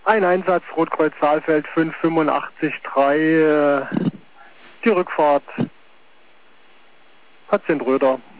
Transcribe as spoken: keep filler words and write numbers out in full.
Ein Einsatz, Rotkreuz Saalfeld fünf fünf acht drei, äh, die Rückfahrt Patient Röder.